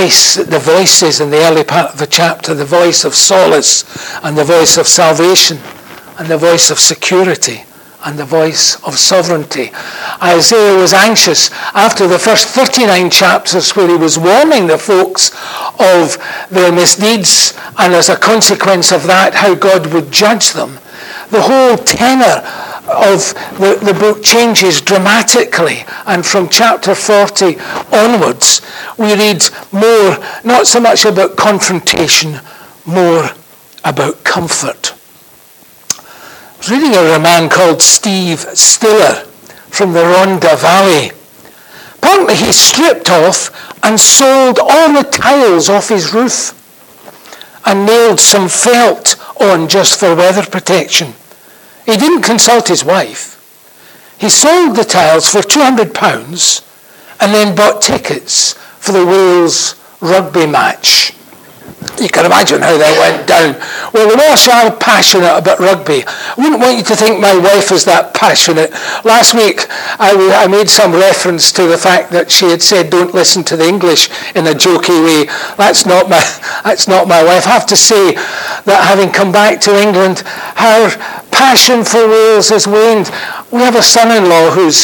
the voices in the early part of the chapter, the voice of solace and the voice of salvation and the voice of security and the voice of sovereignty. Isaiah was anxious after the first 39 chapters where he was warning the folks of their misdeeds and as a consequence of that how God would judge them. The whole tenor of the book changes dramatically, and from chapter 40 onwards we read more, not so much about confrontation, more about comfort. I was reading a man called Steve Stiller from the Rhondda Valley. Apparently he stripped off and sold all the tiles off his roof and nailed some felt on just for weather protection. He didn't consult his wife. He sold the tiles for £200 and then bought tickets for the Wales rugby match. You can imagine how that went down. Well, the Welsh are passionate about rugby. I wouldn't want you to think my wife is that passionate. Last week, I made some reference to the fact that she had said, don't listen to the English in a jokey way. That's not my wife. I have to say that having come back to England, her passion for Wales has waned. We have a son-in-law who's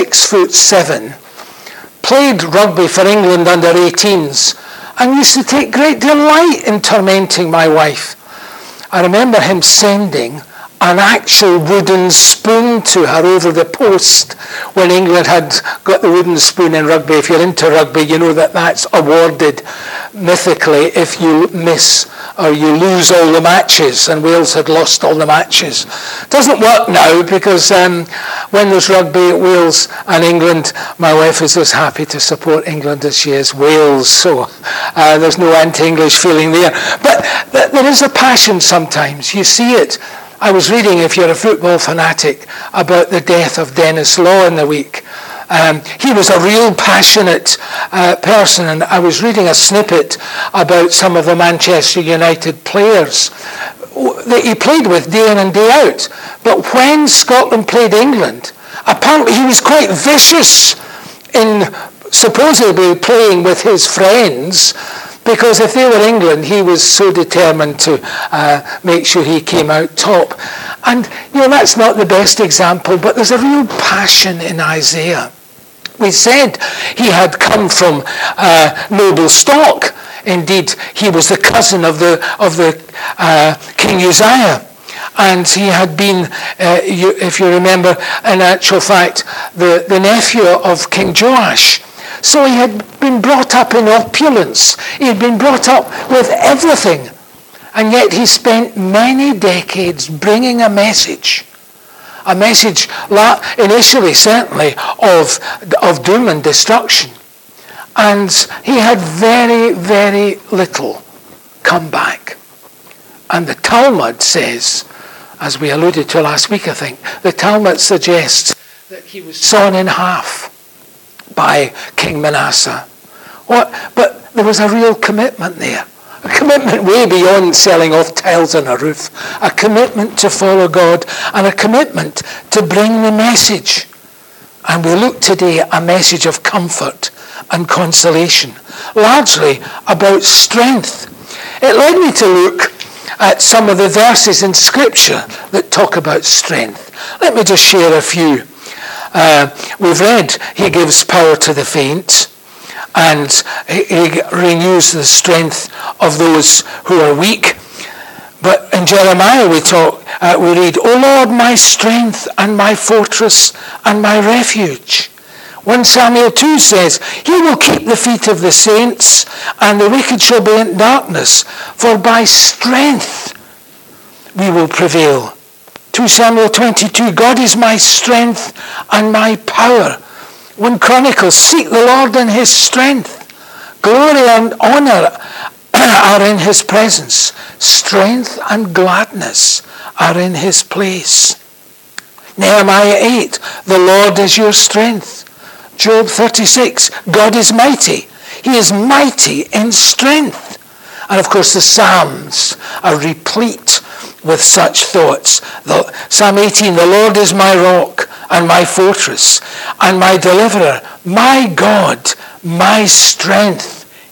6'7", played rugby for England under 18s, and used to take great delight in tormenting my wife. I remember him sending an actual wooden spoon to her over the post when England had got the wooden spoon in rugby. If you're into rugby, you know that that's awarded mythically if you miss or you lose all the matches, and Wales had lost all the matches. Doesn't work now because when there's rugby at Wales and England, my wife is as happy to support England as she is Wales, so there's no anti-English feeling there. But there is a passion sometimes. You see it. I was reading, if you're a football fanatic, about the death of Denis Law in the week. He was a real passionate person, and I was reading a snippet about some of the Manchester United players that he played with day in and day out. But when Scotland played England, apparently he was quite vicious in supposedly playing with his friends, because if they were England, he was so determined to make sure he came out top. And, that's not the best example, but there's a real passion in Isaiah. We said he had come from noble stock. Indeed, he was the cousin of the King Uzziah. And he had been, if you remember, in actual fact, the nephew of King Joash. So he had been brought up in opulence. He had been brought up with everything. And yet he spent many decades bringing a message initially certainly of doom and destruction. And he had very, very little come back. And the Talmud says, as we alluded to last week, I think, the Talmud suggests that he was sawn in half by King Manasseh. But there was a real commitment there. A commitment way beyond selling off tiles on a roof. A commitment to follow God and a commitment to bring the message. And we look today at a message of comfort and consolation, largely about strength. It led me to look at some of the verses in Scripture that talk about strength. Let me just share a few. We've read, he gives power to the faint, and he renews the strength of those who are weak. But in Jeremiah we read, O Lord, my strength and my fortress and my refuge. 1 Samuel 2 says, he will keep the feet of the saints, and the wicked shall be in darkness, for by strength we will prevail. 2 Samuel 22, God is my strength and my power. 1 Chronicles, seek the Lord in his strength. Glory and honor are in his presence. Strength and gladness are in his place. Nehemiah 8, the Lord is your strength. Job 36, God is mighty. He is mighty in strength. And of course the Psalms are replete with such thoughts. Psalm 18, the Lord is my rock and my fortress and my deliverer, my God, my strength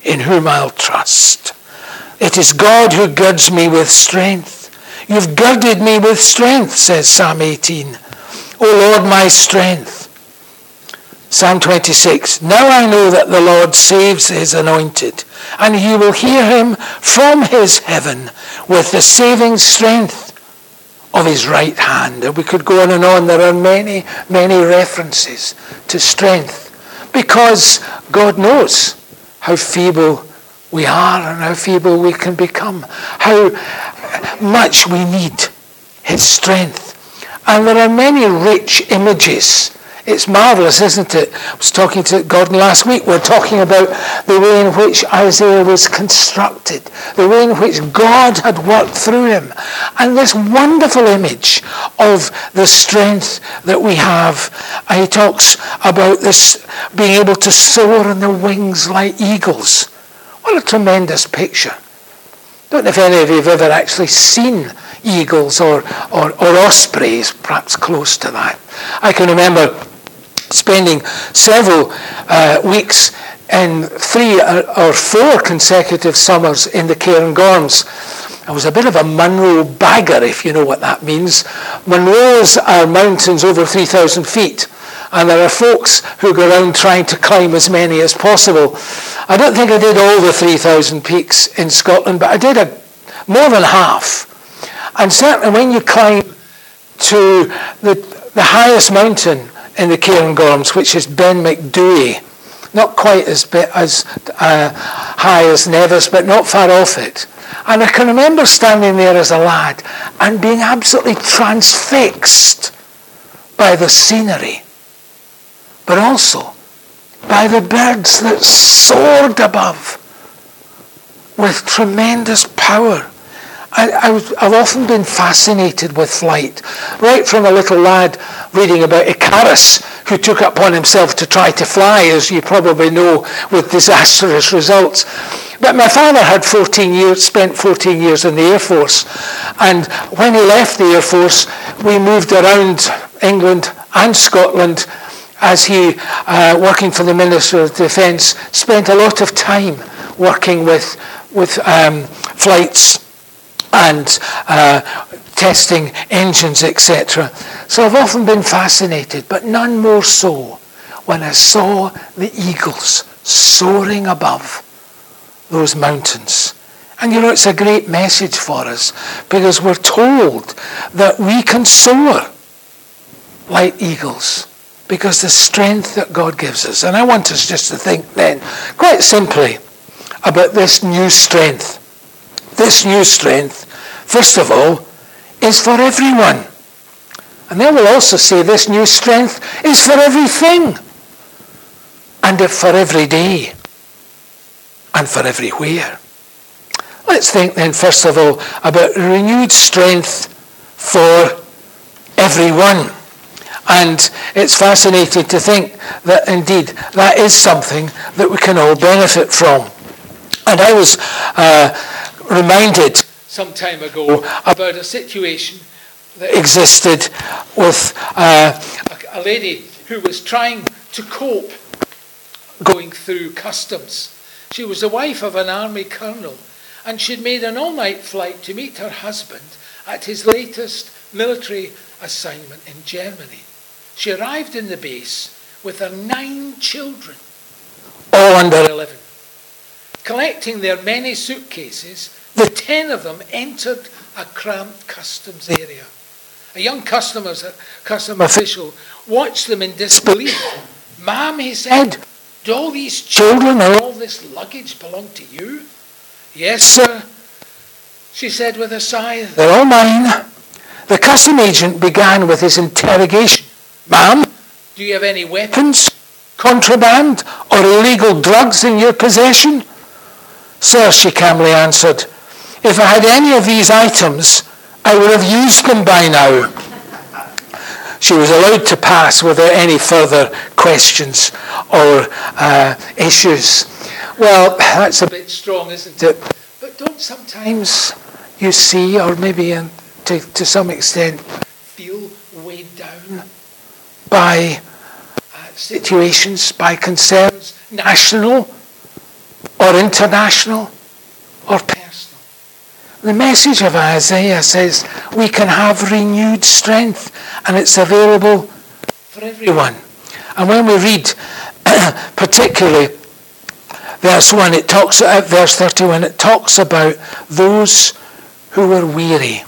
in whom I'll trust. It is God who girds me with strength. You've girded me with strength, says Psalm 18. O Lord, my strength. Psalm 26. Now I know that the Lord saves his anointed, and he will hear him from his heaven with the saving strength of his right hand. And we could go on and on. There are many, many references to strength, because God knows how feeble we are and how feeble we can become, how much we need his strength. And there are many rich images. It's marvellous, isn't it? I was talking to Gordon last week. We're talking about the way in which Isaiah was constructed, the way in which God had worked through him, and this wonderful image of the strength that we have. And he talks about this being able to soar on the wings like eagles. What a tremendous picture. I don't know if any of you have ever actually seen eagles or ospreys, perhaps close to that. I can remember spending several weeks in 3 or 4 consecutive summers in the Cairngorms. I was a bit of a Munro bagger, if you know what that means. Munros are mountains over 3,000 feet. And there are folks who go around trying to climb as many as possible. I don't think I did all the 3,000 peaks in Scotland, but I did more than half. And certainly when you climb to the highest mountain in the Cairngorms, which is Ben Macdui, not quite as high as Nevis, but not far off it. And I can remember standing there as a lad and being absolutely transfixed by the scenery, but also by the birds that soared above with tremendous power. I've often been fascinated with flight, right from a little lad reading about Icarus, who took it upon himself to try to fly, as you probably know, with disastrous results. But my father had spent 14 years in the Air Force, and when he left the Air Force, we moved around England and Scotland as he, working for the Minister of Defence, spent a lot of time working with flights and testing engines, etc. So I've often been fascinated, but none more so when I saw the eagles soaring above those mountains. And it's a great message for us, because we're told that we can soar like eagles because the strength that God gives us. And I want us just to think then, quite simply, about this new strength. This new strength, first of all, is for everyone. And then we'll also say this new strength is for everything, and for every day, and for everywhere. Let's think then, first of all, about renewed strength for everyone. And it's fascinating to think that indeed that is something that we can all benefit from. And I was reminded some time ago about a situation that existed with a lady who was trying to cope going through customs. She was the wife of an army colonel, and she'd made an all-night flight to meet her husband at his latest military assignment in Germany. She arrived in the base with her 9 children, all under 11. Collecting their many suitcases, the 10 of them entered a cramped customs area. A young custom official watched them in disbelief. "Ma'am," he said, "do all these children or all this luggage belong to you?" "Yes, sir," she said with a sigh, "they're all mine." The custom agent began with his interrogation. "Ma'am, do you have any weapons, contraband, or illegal drugs in your possession?" "Sir," she calmly answered, "if I had any of these items, I would have used them by now." She was allowed to pass without any further questions or issues. Well, that's a bit strong, isn't it? But don't sometimes you see, or maybe to some extent, feel weighed down by situations, by concerns, national or international or personal. The message of Isaiah says we can have renewed strength, and it's available for everyone. And when we read particularly verse 1, verse 31, it talks about those who were weary.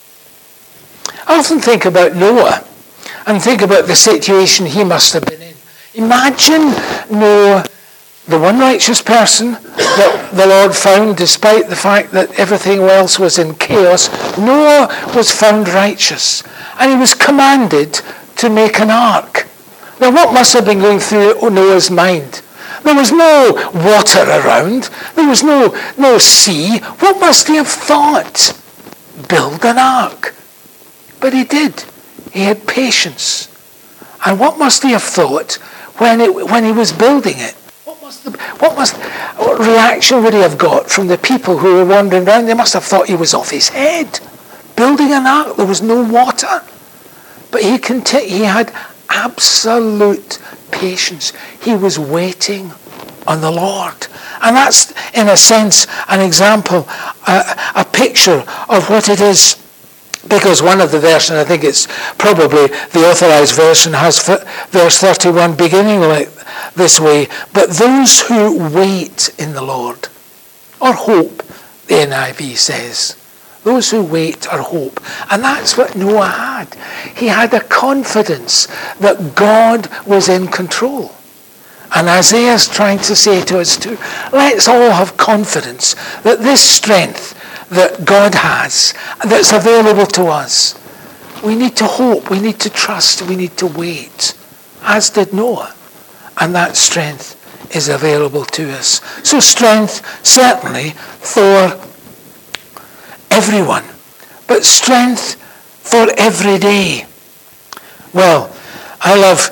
I often think about Noah and think about the situation he must have been in. Imagine Noah, the one righteous person that the Lord found, despite the fact that everything else was in chaos. Noah was found righteous, and he was commanded to make an ark. Now, what must have been going through Noah's mind? There was no water around. There was no sea. What must he have thought? Build an ark. But he did. He had patience. And what must he have thought when he was building it? What reaction would he have got from the people who were wandering around? They must have thought he was off his head. Building an ark, there was no water. But he had absolute patience. He was waiting on the Lord. And that's, in a sense, an example, a picture of what it is. Because one of the versions, I think it's probably the authorized version, has verse 31 beginning like this way: but those who wait in the Lord, or hope, the NIV says. Those who wait or hope. And that's what Noah had. He had a confidence that God was in control. And Isaiah's trying to say to us too, let's all have confidence that this strength that God has, that's available to us, we need to hope, we need to trust, we need to wait, as did Noah. And that strength is available to us. So strength, certainly, for everyone, but strength for every day. Well, I love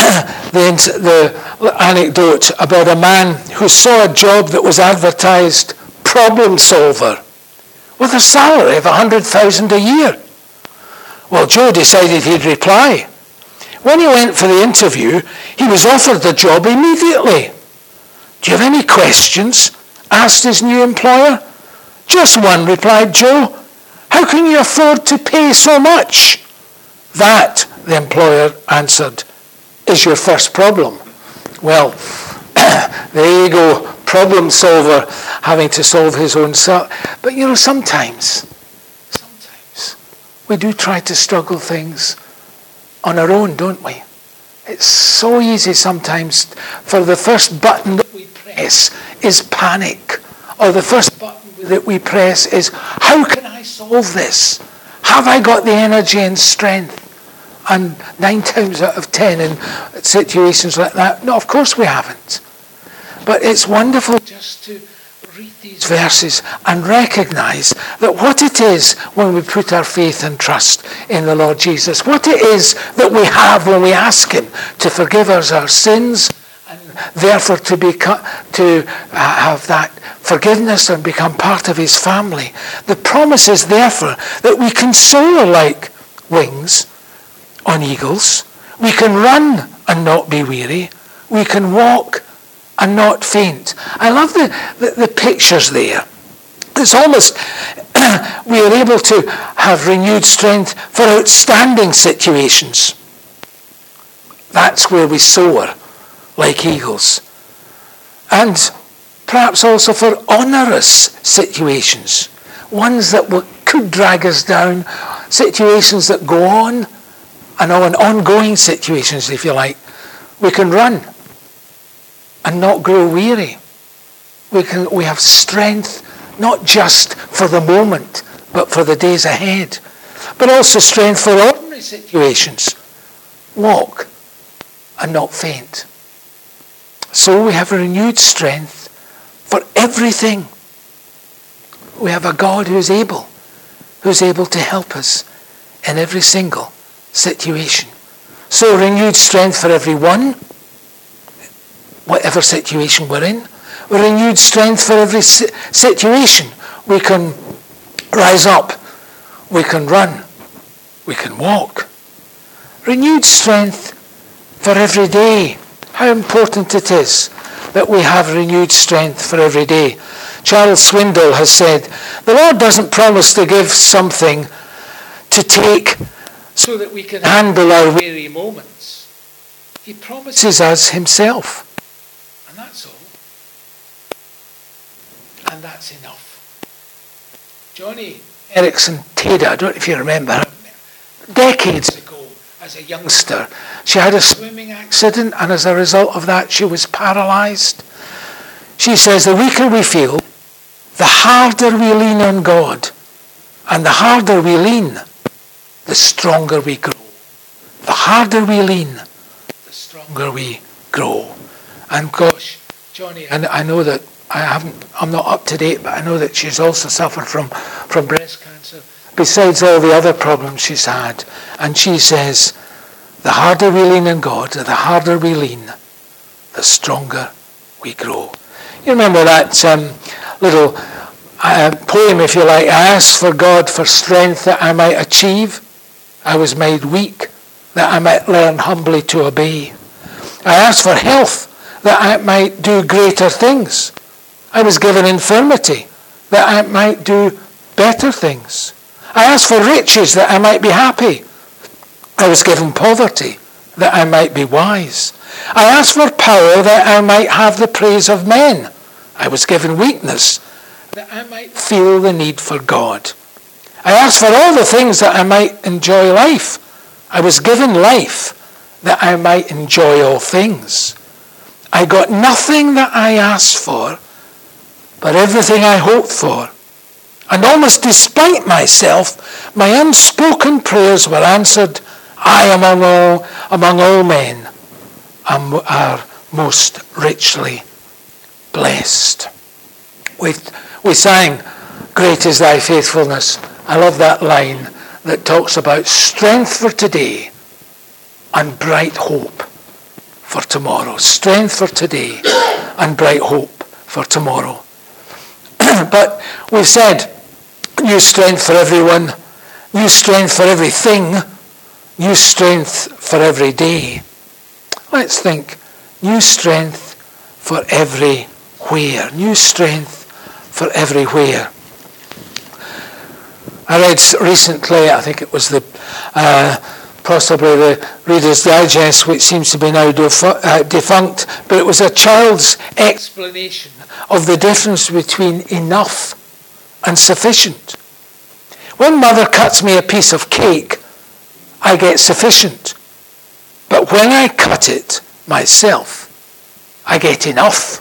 the anecdote about a man who saw a job that was advertised problem solver with a salary of $100,000 a year. Well, Joe decided he'd reply. When he went for the interview, he was offered the job immediately. Do you have any questions? Asked his new employer. Just one, replied Joe. How can you afford to pay so much? That, the employer answered, is your first problem. Well, there you go, problem solver, having to solve his own self. But you know, sometimes we do try to struggle things on our own, don't we? It's so easy sometimes for the first button that we press is panic, or the first button that we press is, how can I solve this? Have I got the energy and strength? And 9 times out of 10 in situations like that, no, of course we haven't. But it's wonderful just to read these verses and recognize that what it is when we put our faith and trust in the Lord Jesus, what it is that we have when we ask Him to forgive us our sins, and therefore to have that forgiveness and become part of His family. The promise is therefore that we can soar like wings on eagles. We can run and not be weary. We can walk and not faint. I love the pictures there. It's almost, we are able to have renewed strength for outstanding situations. That's where we soar like eagles. And perhaps also for onerous situations. Ones that could drag us down. Situations that go on and on, ongoing situations, if you like. We can run and not grow weary. We have strength, not just for the moment, but for the days ahead. But also strength for ordinary situations. Walk and not faint. So we have a renewed strength for everything. We have a God who's able to help us in every single situation. So renewed strength for everyone, whatever situation we're in. Renewed strength for every situation. We can rise up, we can run, we can walk. Renewed strength for every day. How important it is that we have renewed strength for every day. Charles Swindoll has said, the Lord doesn't promise to give something to take so that we can handle our weary moments. He promises us himself. And that's all. And that's enough. Joni Eareckson Tada, I don't know if you remember her, decades ago as a youngster, she had a swimming accident, and as a result of that she was paralysed. She says the weaker we feel, the harder we lean on God. And the harder we lean, the stronger we grow. The harder we lean, the stronger we grow. And gosh, Joni, I know that I'm not up to date, but I know that she's also suffered from breast cancer, besides all the other problems she's had. And she says, the harder we lean on God, the harder we lean, the stronger we grow. You remember that little poem, if you like, I asked for God for strength that I might achieve. I was made weak that I might learn humbly to obey. I asked for health that I might do greater things. I was given infirmity that I might do better things. I asked for riches that I might be happy. I was given poverty that I might be wise. I asked for power that I might have the praise of men. I was given weakness that I might feel the need for God. I asked for all the things that I might enjoy life. I was given life that I might enjoy all things. I got nothing that I asked for, but everything I hoped for. And almost despite myself, my unspoken prayers were answered. I among all men are most richly blessed. We sang, Great is thy faithfulness. I love that line that talks about strength for today and bright hope for tomorrow. Strength for today and bright hope for tomorrow. But we've said new strength for everyone, new strength for everything, new strength for every day. Let's think, new strength for everywhere. New strength for everywhere. I read recently, I think it was possibly the Reader's Digest, which seems to be now defunct, but it was a child's explanation of the difference between enough and sufficient. When mother cuts me a piece of cake, I get sufficient. But when I cut it myself, I get enough.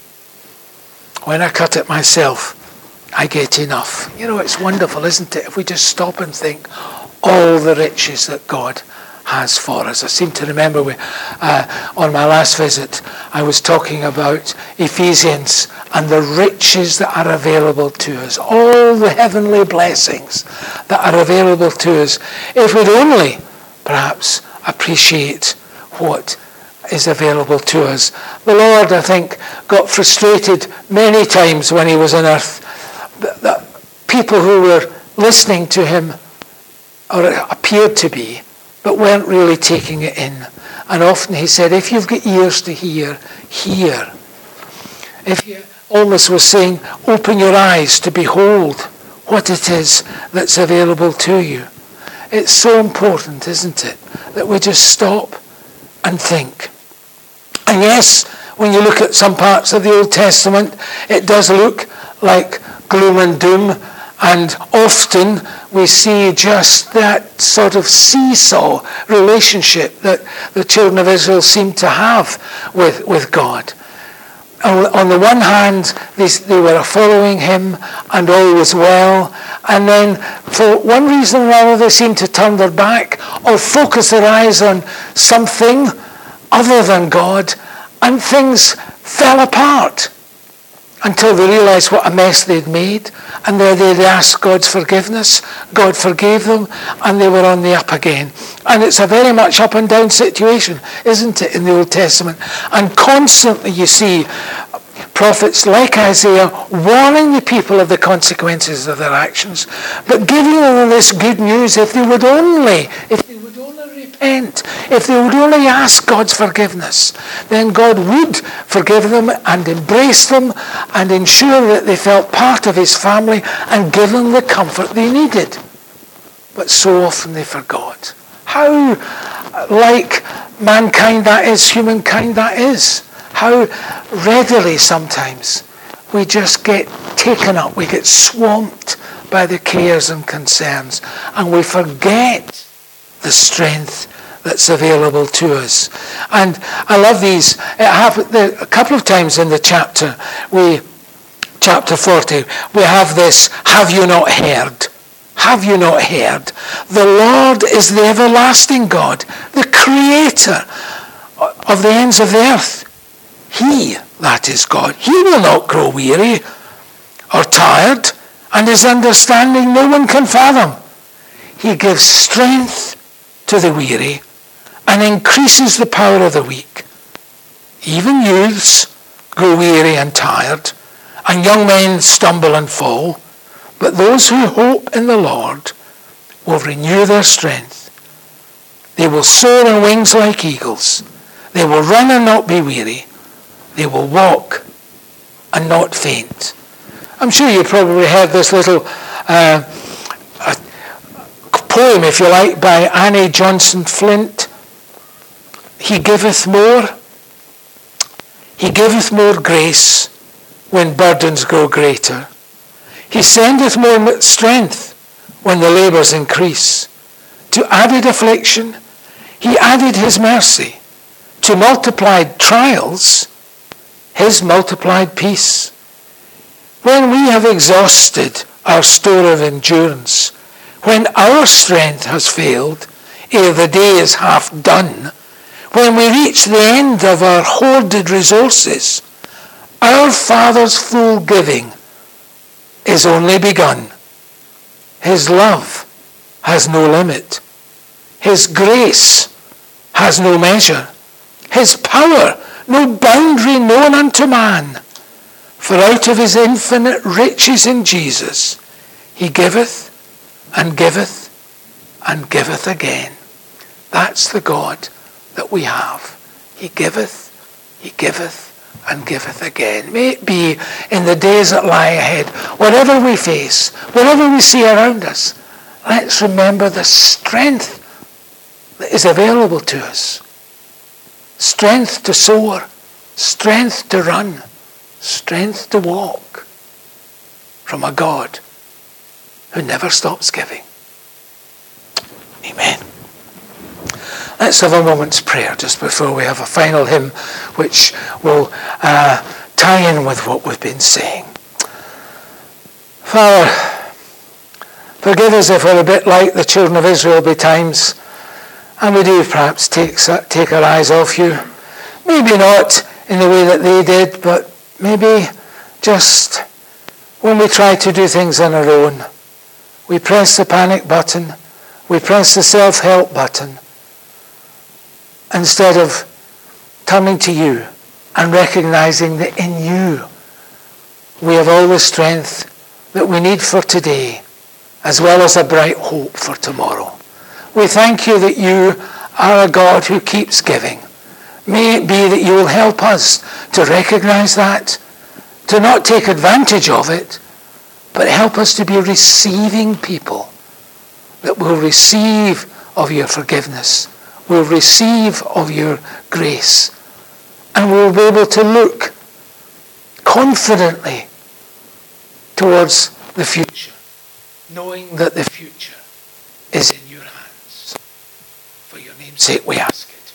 When I cut it myself, I get enough. You know, it's wonderful, isn't it? If we just stop and think all the riches that God has for us. I seem to remember on my last visit, I was talking about Ephesians and the riches that are available to us. All the heavenly blessings that are available to us. If we'd only, perhaps, appreciate what is available to us. The Lord, I think, got frustrated many times when he was on earth. The people who were listening to him, or appeared to be, but weren't really taking it in. And often he said, if you've got ears to hear, hear. If he almost was saying, open your eyes to behold what it is that's available to you. It's so important, isn't it, that we just stop and think. And yes, when you look at some parts of the Old Testament, it does look like gloom and doom, and often we see just that sort of seesaw relationship that the children of Israel seem to have with God. On the one hand, they were following him and all was well, and then for one reason or another they seemed to turn their back or focus their eyes on something other than God, and things fell apart until they realized what a mess they'd made, and then they'd asked God's forgiveness. God forgave them, and they were on the up again. And it's a very much up and down situation, isn't it, in the Old Testament? And constantly you see prophets like Isaiah warning the people of the consequences of their actions, but giving them this good news: if they would only repent, repent, if they would only ask God's forgiveness, then God would forgive them and embrace them and ensure that they felt part of his family and give them the comfort they needed. But so often they forgot. How like mankind that is, humankind that is. How readily sometimes we just get taken up, we get swamped by the cares and concerns, and we forget the strength that's available to us. And I love these. It happened a couple of times in the chapter. Chapter 40, we have this, have you not heard? Have you not heard? The Lord is the everlasting God, the creator of the ends of the earth. He, that is God, he will not grow weary or tired, and his understanding no one can fathom. He gives strength to the weary and increases the power of the weak. Even youths grow weary and tired, and young men stumble and fall. But those who hope in the Lord will renew their strength. They will soar on wings like eagles. They will run and not be weary. They will walk and not faint. I'm sure you probably heard this little poem, if you like, by Annie Johnson Flint. He giveth more grace when burdens grow greater. He sendeth more strength when the labours increase. To added affliction, he added his mercy. To multiplied trials, his multiplied peace. When we have exhausted our store of endurance, when our strength has failed, ere the day is half done, when we reach the end of our hoarded resources, our Father's full giving is only begun. His love has no limit. His grace has no measure. His power no boundary known unto man. For out of his infinite riches in Jesus, he giveth and giveth and giveth again. That's the God that we have. He giveth and giveth again. May it be in the days that lie ahead, whatever we face, whatever we see around us, let's remember the strength that is available to us. Strength to soar, strength to run, strength to walk from a God who never stops giving. Amen. Let's have a moment's prayer just before we have a final hymn which will tie in with what we've been saying. Father, forgive us if we're a bit like the children of Israel by times, and we do perhaps take our eyes off you. Maybe not in the way that they did, but maybe just when we try to do things on our own. We press the panic button, we press the self-help button, instead of turning to you and recognizing that in you we have all the strength that we need for today, as well as a bright hope for tomorrow. We thank you that you are a God who keeps giving. May it be that you will help us to recognize that, to not take advantage of it, but help us to be receiving people that will receive of your forgiveness, will receive of your grace, and will be able to look confidently towards the future, knowing that the future is in your hands. For your name's sake we ask it.